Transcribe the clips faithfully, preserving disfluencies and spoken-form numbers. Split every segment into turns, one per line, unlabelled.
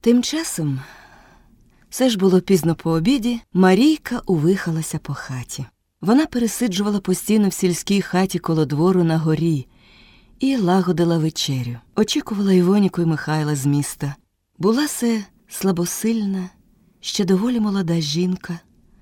Тим часом, все ж було пізно по обіді, Марійка увихалася по хаті. Вона пересиджувала постійно в сільській хаті коло двору на горі і лагодила вечерю. Очікувала Івоніку і Михайла з міста. Була се слабосильна, ще доволі молода жінка,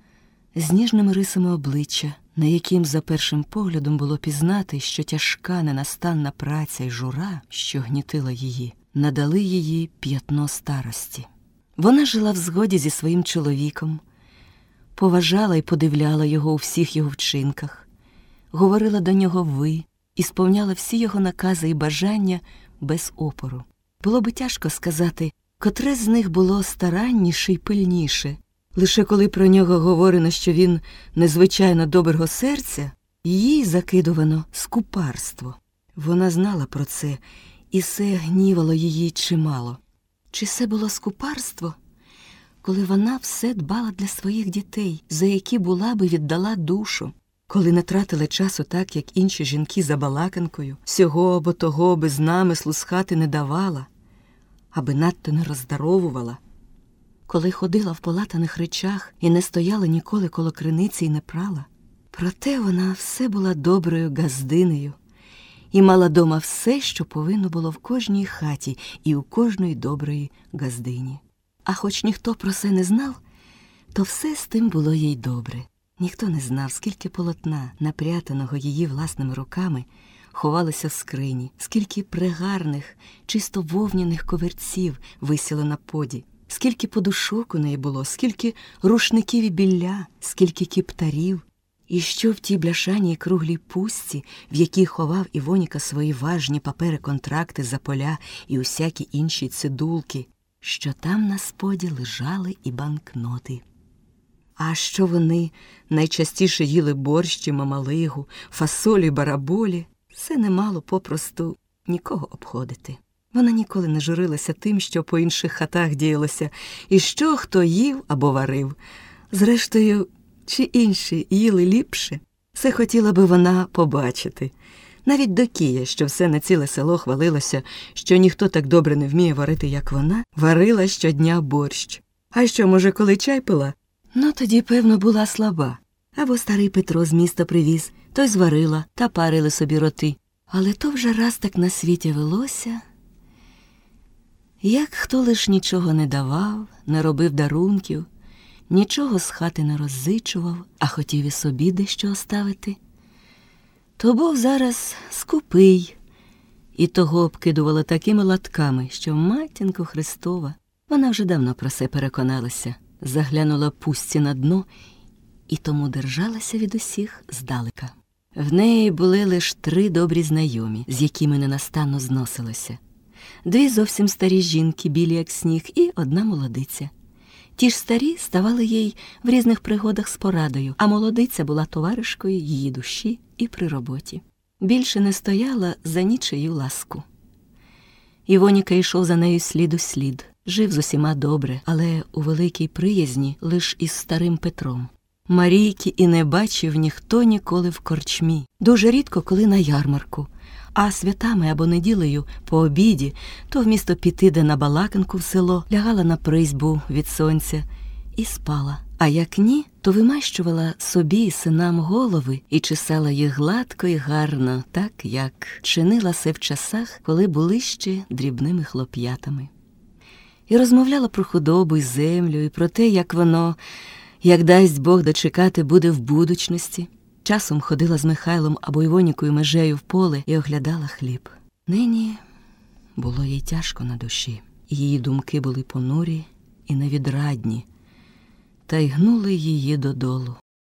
з ніжними рисами обличчя, на яким за першим поглядом було пізнати, що тяжка ненастанна праця й жура, що гнітила її, надали її п'ятно старості. Вона жила в згоді зі своїм чоловіком, поважала і подивляла його у всіх його вчинках, говорила до нього «ви» і сповняла всі його накази і бажання без опору. Було би тяжко сказати, котре з них було старанніше й пильніше. Лише коли про нього говорено, що він незвичайно доброго серця, їй закидувано скупарство. Вона знала про це, і це гнівало її чимало. Чи це було скупарство, коли вона все дбала для своїх дітей, за які була би віддала душу, коли не тратила часу так, як інші жінки за балаканкою, сього або того без намислу з хати не давала, аби надто не роздаровувала, коли ходила в полатаних речах і не стояла ніколи коло криниці і не прала. Проте вона все була доброю газдинею і мала дома все, що повинно було в кожній хаті і у кожної доброї газдині. А хоч ніхто про це не знав, то все з тим було їй добре. Ніхто не знав, скільки полотна, напрятаного її власними руками, ховалося в скрині, скільки прегарних, чисто вовняних коверців висіло на поді, скільки подушок у неї було, скільки рушників і білля, скільки кіптарів, і що в тій бляшаній круглій пустці, в якій ховав Івоніка свої важні папери-контракти за поля і усякі інші цидулки, що там на споді лежали і банкноти. А що вони найчастіше їли борщі, мамалигу, фасолі, бараболі, це не мало попросту нікого обходити. Вона ніколи не журилася тим, що по інших хатах діялося, і що хто їв або варив. Зрештою, чи інші їли ліпше, це хотіла би вона побачити. Навіть Докія, що все на ціле село хвалилося, що ніхто так добре не вміє варити, як вона, варила щодня борщ. А що, може, коли чай пила? Ну, тоді, певно, була слаба. Або старий Петро з міста привіз, то й зварила, та парили собі роти. Але то вже раз так на світі велося. Як хто лиш нічого не давав, не робив дарунків, нічого з хати не роззичував, а хотів і собі дещо оставити, то був зараз скупий, і того обкидувала такими латками, що матінко Христова, вона вже давно про це переконалася, заглянула пустці на дно і тому держалася від усіх здалека. В неї були лише три добрі знайомі, з якими ненастанно зносилося. Дві зовсім старі жінки, білі як сніг, і одна молодиця. Ті ж старі ставали їй в різних пригодах з порадою, а молодиця була товаришкою її душі і при роботі. Більше не стояла за нічию ласку. Івоніка йшов за нею слід у слід, жив з усіма добре, але у великій приязні лиш із старим Петром. Марійки і не бачив ніхто ніколи в корчмі, дуже рідко коли на ярмарку, а святами або неділею по обіді то вмісто піти де на балаканку в село, лягала на призьбу від сонця і спала. А як ні, то вимащувала собі і синам голови і чесала їх гладко і гарно, так, як чинила се в часах, коли були ще дрібними хлоп'ятами. І розмовляла про худобу і землю, і про те, як воно, як дасть Бог дочекати, буде в будучності. Часом ходила з Михайлом або Івонікою межею в поле і оглядала хліб. Нині було їй тяжко на душі. Її думки були понурі і невідрадні, та й гнули її додолу.